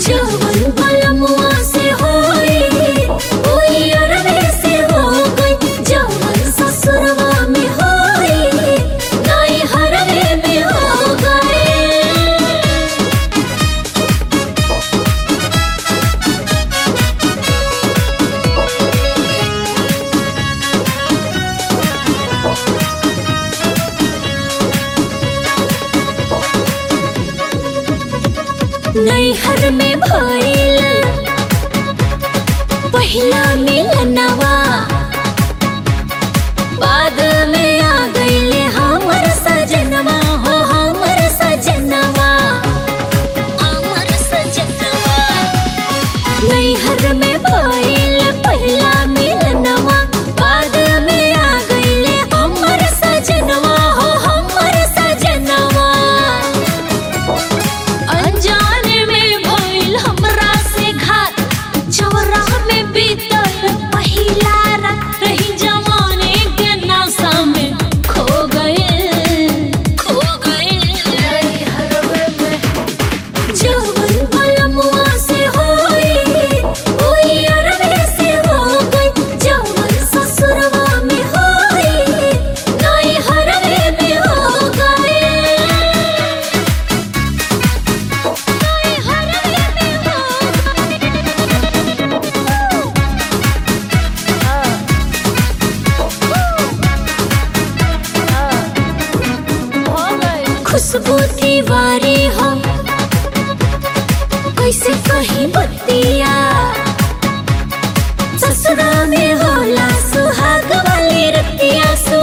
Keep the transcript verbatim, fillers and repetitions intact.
जवन बलमुआ से होई ओई अरबे से हो गई, जवन ससुरवा में होई नाई हरबे में हो गए। नैहर में भइल पहिला मिलनवा, बाद में आ गइले हमर सजनवा हो हमर सजनवा हमर सजनवा। नैहर में भइल पहिला मिलनवा, बाद में आ गइले हमर सजनवा हो हमर सजनवा। अनजाने में भइल हमरा से घात, चौरा में बीतल पहिला रात, रही जमाने के नशा में खो गए खो गए। जवन बलमुआ से होई ओई अरबे से हो गई, जवन ससुरवा में होई नाई हरबे में हो गए। नाई हरबे में हो गए। खुशबू दीवारी हो कैसे कहीं बतिया, ससुरा में होला सुहाग वाली रतिया।